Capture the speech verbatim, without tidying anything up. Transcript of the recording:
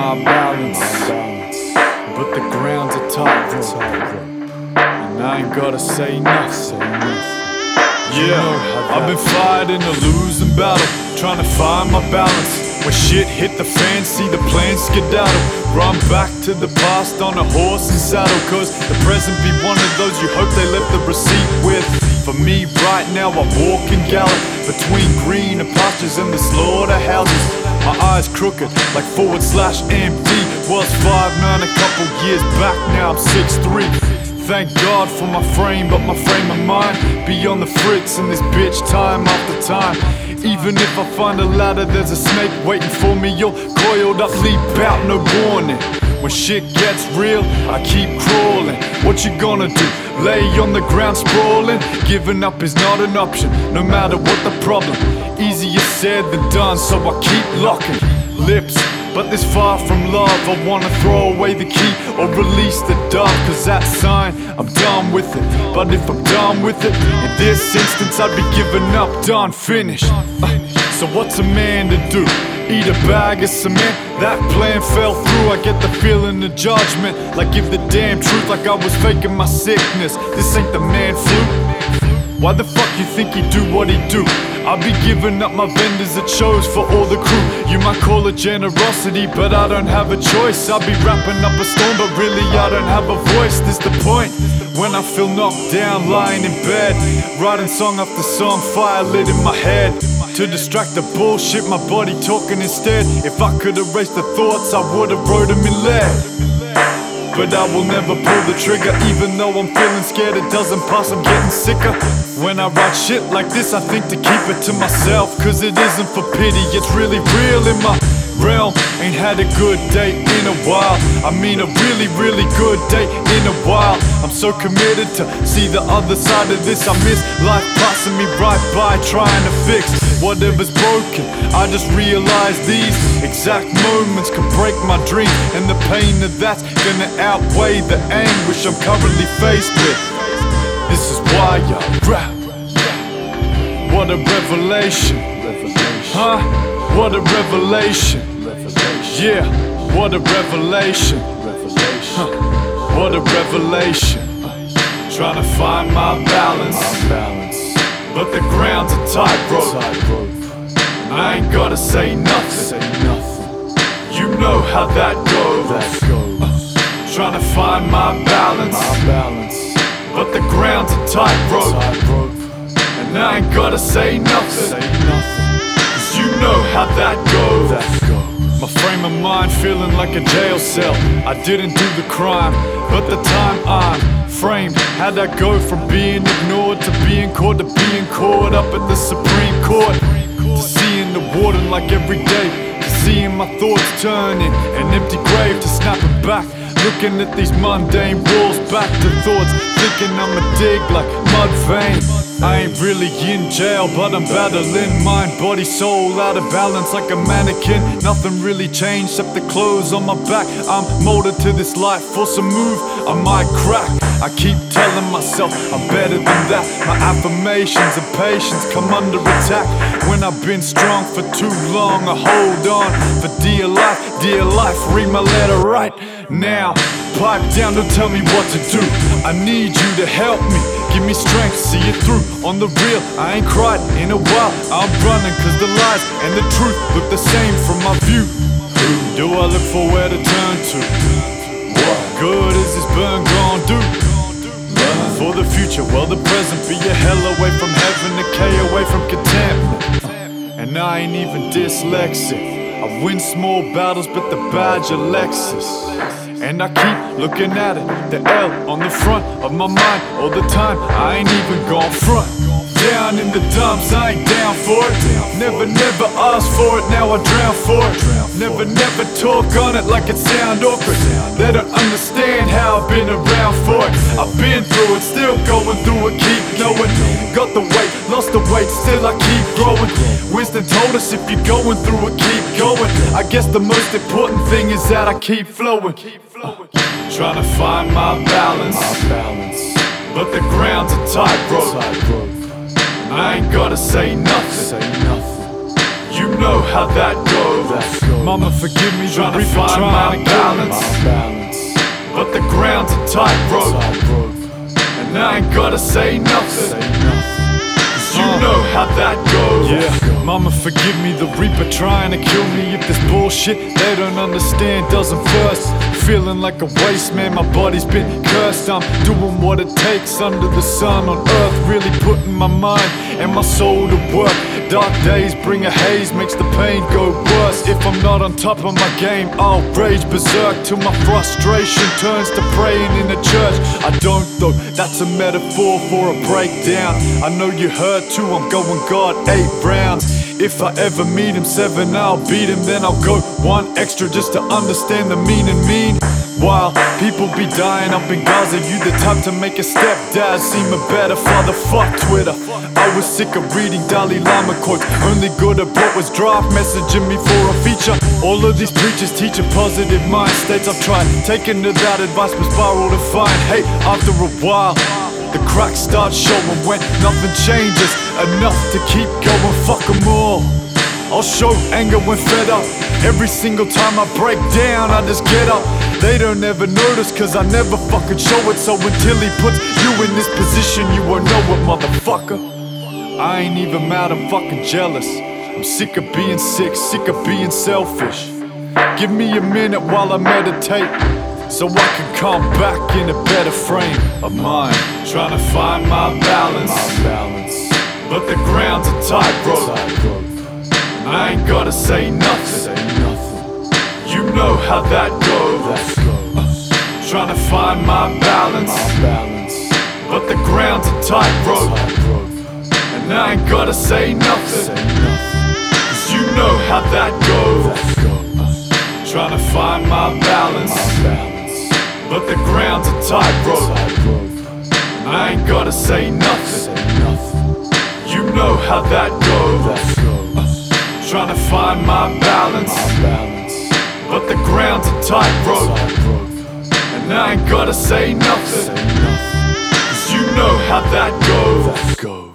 my balance, but the ground's a tightrope, and I ain't gotta say nothing. Yeah, I've been fighting a losing battle, trying to find my balance. When shit hit the fan, see the plan skedaddle. Run back to the past on a horse and saddle, cause the present be one of those you hope they left the receipt with. For me right now I walk and gallop between greener pastures and the slaughterhouses. My eyes crooked like forward slash M D. Was five nine a couple years back, now I'm six three. Thank God for my frame, but my frame of mind be on the fritz in this bitch time after time. Even if I find a ladder, there's a snake waiting for me. You're coiled up, leap out, no warning. When shit gets real, I keep crawling. What you gonna do? Lay on the ground sprawling? Giving up is not an option, no matter what the problem. Easier said than done, so I keep locking lips. But this far from love, I wanna throw away the key or release the dove, cause that sign, I'm done with it. But if I'm done with it, in this instance I'd be giving up, done, finished. uh, So what's a man to do? Eat a bag of cement? That plan fell through, I get the feeling of judgment. Like give the damn truth like I was faking my sickness. This ain't the man flu. Why the fuck you think he do what he do? I'll be giving up my vendors at shows for all the crew. You might call it generosity, but I don't have a choice. I'll be rapping up a storm, but really I don't have a voice. This the point. When I feel knocked down, lying in bed, writing song after song, fire lit in my head. To distract the bullshit, my body talking instead. If I could erase the thoughts, I would've wrote them in lead. But I will never pull the trigger, even though I'm feeling scared it doesn't pass, I'm getting sicker. When I write shit like this, I think to keep it to myself, cause it isn't for pity, it's really real in my realm. Ain't had a good day in a while, I mean a really, really good day in a while. I'm so committed to see the other side of this. I miss life passing me right by, trying to fix whatever's broken. I just realized these exact moments can break my dream, and the pain of that's gonna outweigh the anguish I'm currently faced with. This is why I rap. What a revelation, huh? What a revelation, yeah. What a revelation, huh? What a revelation. Trying to find my balance, but the ground's a tightrope, and I ain't gotta say nothing. You know how that goes. uh, Trying to find my balance, but the ground's a tightrope, and I ain't gotta say nothing. Cause you know how that goes. My frame of mind feeling like a jail cell. I didn't do the crime, but the time I'm framed. How'd I go from being ignored to being caught to being caught up at the Supreme Court? To seeing the warden like every day, to seeing my thoughts turning an empty grave, to snapping back, looking at these mundane walls, back to thoughts, thinking I'ma dig like mud vein. I ain't really in jail, but I'm battling mind, body, soul, out of balance like a mannequin. Nothing really changed except the clothes on my back. I'm molded to this life, for some move, I might crack. I keep telling myself I'm better than that. My affirmations and patience come under attack. When I've been strong for too long, I hold on for dear life. Dear life, read my letter right now. Pipe down, don't tell me what to do. I need you to help me, give me strength, see it through. On the real, I ain't cried in a while. I'm running cause the lies and the truth look the same from my view. Who do I look for, where to turn to? What good is this burn gon' do? Learn for the future, well the present be a hell away from heaven, a K away from contentment. And I ain't even dyslexic. I win small battles, but the badge of Lexus. And I keep looking at it, the L on the front of my mind all the time. I ain't even gon' front. Down in the dumps, I ain't down for it. Never, never asked for it, now I drown for it. Never, never talk on it like it sound awkward. They don't understand how I've been around for it. I've been through it, still going through it, keep knowing. Got the weight, lost the weight, still I keep growing. Winston told us if you're going through it, keep going. I guess the most important thing is that I keep flowing. Trying to find my balance, but the ground's a tightrope, and I ain't gotta say nothing. You know how that goes. Mama, forgive me, trying to find my balance, but the ground's a tightrope, and I ain't gotta say nothing, cause you know how that goes. Yeah, mama, forgive me, the reaper trying to kill me. If this bullshit they don't understand doesn't first, feeling like a waste man, my body's been cursed. I'm doing what it takes under the sun on earth, really putting my mind and my soul to work. Dark days bring a haze, makes the pain go worse. If I'm not on top of my game, I'll rage berserk till my frustration turns to praying in the church. I don't though, that's a metaphor for a breakdown. I know you heard too, I'm going God eight rounds. If I ever meet him seven, I'll beat him. Then I'll go one extra just to understand the meaning. Mean while people be dying up in Gaza, you the type to make a stepdad seem a better father. Fuck Twitter, I was sick of reading Dalai Lama quotes. Only good I brought was draft messaging me for a feature. All of these preachers teach a positive mind states. I've tried taking to that advice, but spiral to find hate. After a while the cracks start showing when nothing changes enough to keep going. Fuck them all, I'll show anger when fed up. Every single time I break down, I just get up. They don't ever notice cause I never fucking show it. So until he puts you in this position, you won't know it, motherfucker. I ain't even mad, I'm fucking jealous. I'm sick of being sick, sick of being selfish. Give me a minute while I meditate, so I can come back in a better frame of mind. Trying to find my balance, but the ground's a tightrope, and I ain't gotta say nothing. You know how that goes. uh, Trying to find my balance, but the ground's a tightrope, and I ain't gotta say nothing, cause you know how that goes. uh, Trying to find my balance, but the ground's a tightrope, and I ain't gotta say nothing. You know how that goes. uh, Trying to find my balance, but the ground's a tightrope, and I ain't gotta say nothing, cause you know how that goes.